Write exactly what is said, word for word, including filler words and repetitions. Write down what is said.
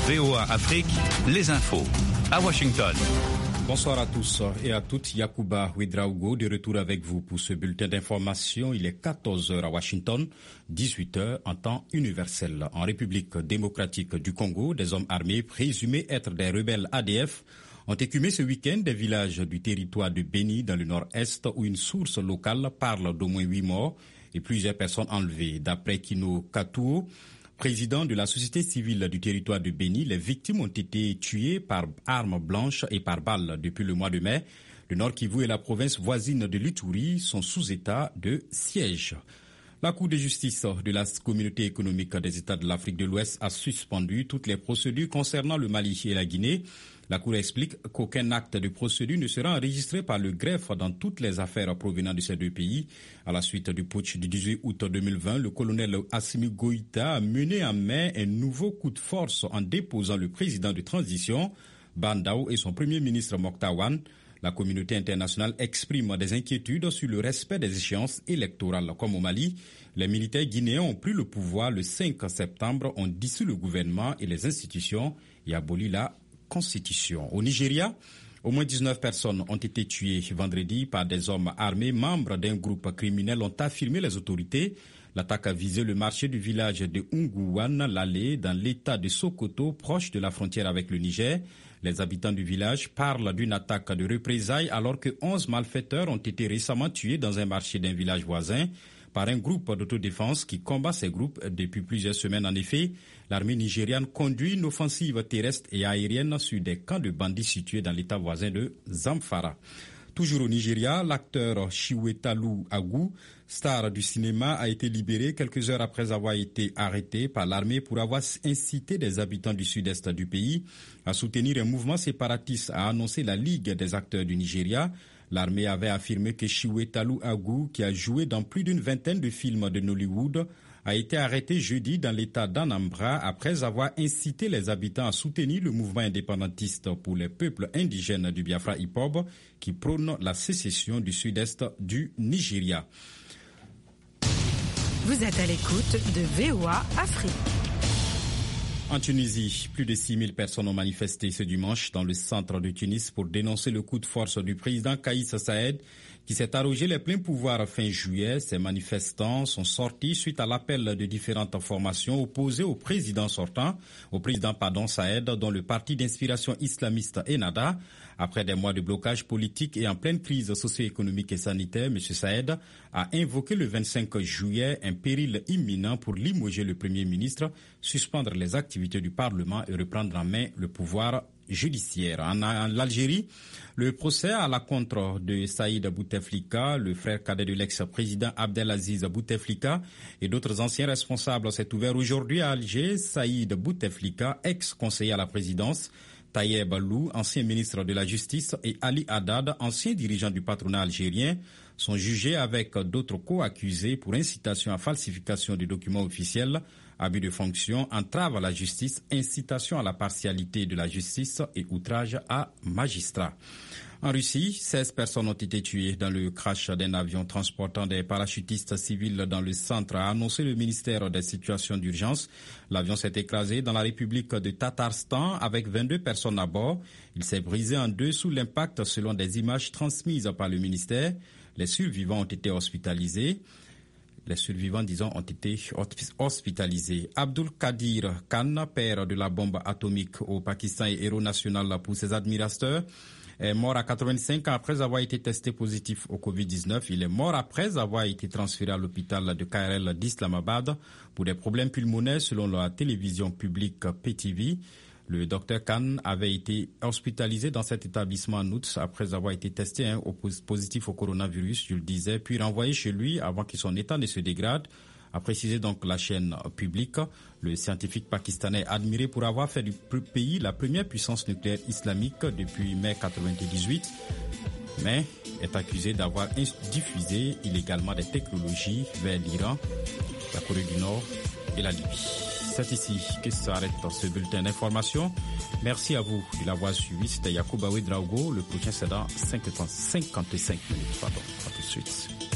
V O A Afrique, les infos. À Washington. Bonsoir à tous et à toutes. Yacouba Ouedraogo de retour avec vous pour ce bulletin d'information. Il est quatorze heures à Washington, dix-huit heures en temps universel. En République démocratique du Congo, des hommes armés présumés être des rebelles A D F ont écumé ce week-end des villages du territoire de Beni dans le nord-est où une source locale parle d'au moins huit morts et plusieurs personnes enlevées. D'après Kino Katouo, président de la société civile du territoire de Beni, les victimes ont été tuées par armes blanches et par balles depuis le mois de mai. Le Nord Kivu et la province voisine de l'Ituri sont sous état de siège. La Cour de justice de la Communauté économique des États de l'Afrique de l'Ouest a suspendu toutes les procédures concernant le Mali et la Guinée. La Cour explique qu'aucun acte de procédure ne sera enregistré par le greffe dans toutes les affaires provenant de ces deux pays. À la suite du putsch du dix-huit août deux mille vingt, le colonel Assimi Goïta a mené en mai un nouveau coup de force en déposant le président de transition, Bandao, et son premier ministre Moktawan. La communauté internationale exprime des inquiétudes sur le respect des échéances électorales. Comme au Mali, les militaires guinéens ont pris le pouvoir le cinq septembre, ont dissous le gouvernement et les institutions et aboli la Constitution. Au Nigeria, au moins dix-neuf personnes ont été tuées vendredi par des hommes armés, membres d'un groupe criminel, ont affirmé les autorités. L'attaque a visé le marché du village de Ungouane-Lalé dans l'état de Sokoto, proche de la frontière avec le Niger. Les habitants du village parlent d'une attaque de représailles alors que onze malfaiteurs ont été récemment tués dans un marché d'un village voisin par un groupe d'autodéfense qui combat ces groupes depuis plusieurs semaines. En effet, l'armée nigériane conduit une offensive terrestre et aérienne sur des camps de bandits situés dans l'état voisin de Zamfara. Toujours au Nigeria, l'acteur Chiwetalu Agwu, star du cinéma, a été libéré quelques heures après avoir été arrêté par l'armée pour avoir incité des habitants du sud-est du pays à soutenir un mouvement séparatiste, a annoncé la Ligue des acteurs du Nigeria. L'armée avait affirmé que Chiwetalu Agwu, qui a joué dans plus d'une vingtaine de films de Nollywood, a été arrêté jeudi dans l'état d'Anambra après avoir incité les habitants à soutenir le mouvement indépendantiste pour les peuples indigènes du Biafra Ipob qui prône la sécession du sud-est du Nigeria. Vous êtes à l'écoute de V O A Afrique. En Tunisie, plus de six mille personnes ont manifesté ce dimanche dans le centre de Tunis pour dénoncer le coup de force du président Kaïs Saïed qui s'est arrogé les pleins pouvoirs fin juillet. Ces manifestants sont sortis suite à l'appel de différentes formations opposées au président sortant, au président pardon Saïed, dont le parti d'inspiration islamiste Ennahda. Après des mois de blocage politique et en pleine crise socio-économique et sanitaire, M. Saïed a invoqué le vingt-cinq juillet un péril imminent pour limoger le Premier ministre, suspendre les activités du Parlement et reprendre en main le pouvoir judiciaire. En, en Algérie, le procès à la contre de Saïd Bouteflika, le frère cadet de l'ex-président Abdelaziz Bouteflika et d'autres anciens responsables s'est ouvert aujourd'hui à Alger. Saïd Bouteflika, ex-conseiller à la présidence, Tayeb Lou, ancien ministre de la Justice, et Ali Haddad, ancien dirigeant du patronat algérien, sont jugés avec d'autres co-accusés pour incitation à falsification des documents officiels, abus de fonction, entrave à la justice, incitation à la partialité de la justice et outrage à magistrat. En Russie, seize personnes ont été tuées dans le crash d'un avion transportant des parachutistes civils dans le centre, a annoncé le ministère des situations d'urgence. L'avion s'est écrasé dans la République de Tatarstan avec vingt-deux personnes à bord. Il s'est brisé en deux sous l'impact selon des images transmises par le ministère. Les survivants ont été hospitalisés. Les survivants, disons, ont été hospitalisés. Abdul Qadir Khan, père de la bombe atomique au Pakistan et héros national pour ses admirateurs, est mort à quatre-vingt-cinq ans après avoir été testé positif au covid dix-neuf. Il est mort après avoir été transféré à l'hôpital de K R L d'Islamabad pour des problèmes pulmonaires selon la télévision publique P T V. Le docteur Khan avait été hospitalisé dans cet établissement en août après avoir été testé hein, au positif au coronavirus, je le disais, puis renvoyé chez lui avant que son état ne se dégrade. A précisé donc la chaîne publique, le scientifique pakistanais est admiré pour avoir fait du pays la première puissance nucléaire islamique depuis mai quatre-vingt-dix-huit, mais est accusé d'avoir diffusé illégalement des technologies vers l'Iran, la Corée du Nord et la Libye. C'est ici que s'arrête ce bulletin d'information. Merci à vous de l'avoir suivi. C'était Yacouba Ouedraogo. Le prochain c'est dans cinquante-cinq minutes. Pardon. À tout de suite.